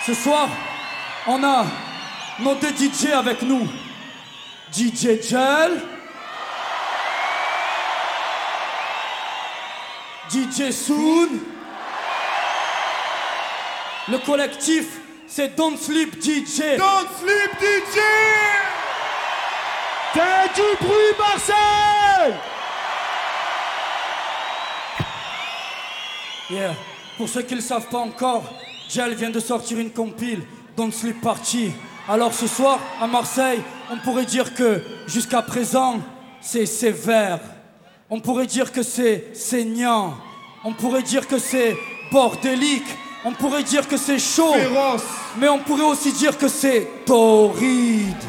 Ce soir, on a nos deux DJ avec nous. DJ Gel, DJ Soon. Le collectif, c'est Don't Sleep DJ. Don't Sleep DJ. Fais du bruit, Marseille! Yeah. Pour ceux qui ne le savent pas encore, Gel vient de sortir une compile, Don't Sleep Party. Alors ce soir, à Marseille, on pourrait dire que jusqu'à présent, c'est sévère. On pourrait dire que c'est saignant. On pourrait dire que c'est bordélique. On pourrait dire que c'est chaud. Féroce. Mais on pourrait aussi dire que c'est torride.